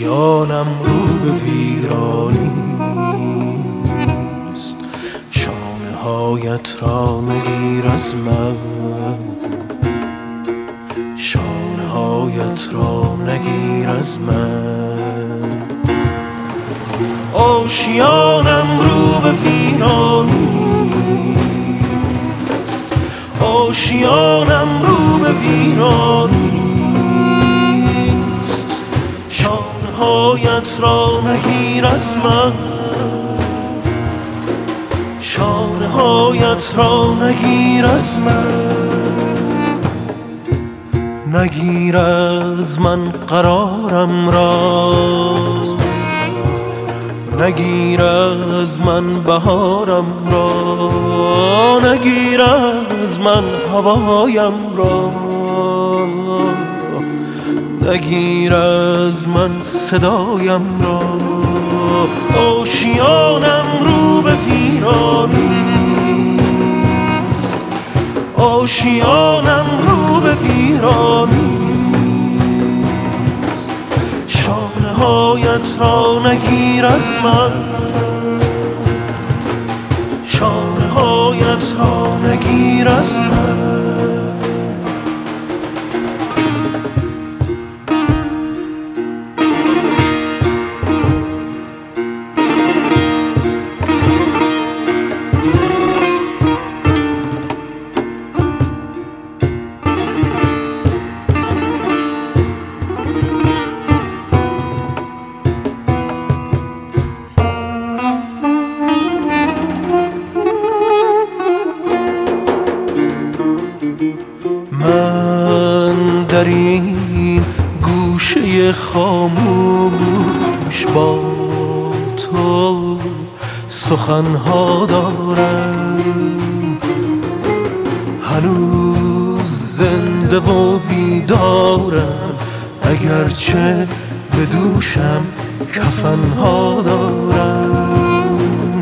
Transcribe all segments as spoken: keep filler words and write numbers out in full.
آشیانم رو به ویرانیست. شانه هایت را نگیر از من، شانه هایت را نگیر از من. آشیانم رو به ویرانیست، آشیانم رو به ویرانیست. شانه هایت را نگیر از من، شانه هایت را نگیر از من. نگیر از من قرارم را، نگیر از من بهارم را، نگیر از من هوایم را، نگیر از من صدایم را. آشیانم رو به ویرانیست، آشیانم رو به ویرانیست. شانه هایت را نگیر از من، شانه هایت را نگیر از من. من در این گوشه خاموش با تو سخنها دارم، هنوز زنده و بیدارم، اگرچه به دوشم کفنها دارم.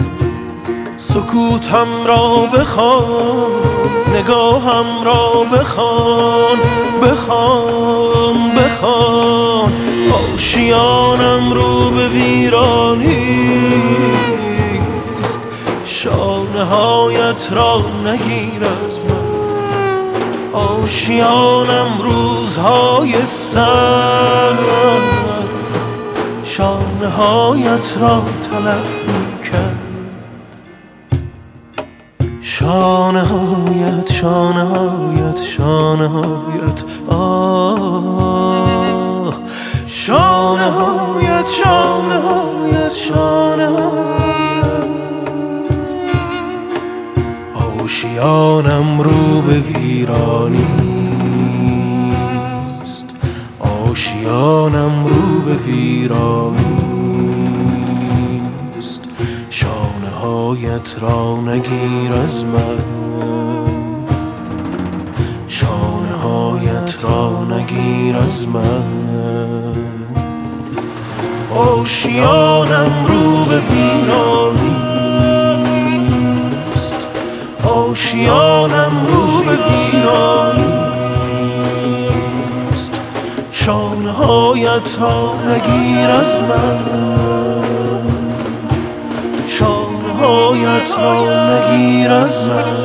سکوتم را بخوان، نگاهم را بخوان، بخوان بخوان. آشیانم رو به ویرانیست، شانه هایت را نگیر از من. آشیانم روزهای سرد، شانه هایت را طلب می‌کرد. شانه هایت، شانه هایت، شانه هایت، آه. شانه هایت، شانه هایت، شانه هایت. آشیانم رو به ویرانیست، آشیانم رو به ویرانیست. شانه هایت را نگیر از من، شانه هایت را نگیر از من. آشیانم رو به ویرانیست، آشیانم رو به ویرانیست. شانه هایت را نگیر از من، شانه هایت را نگیر از من.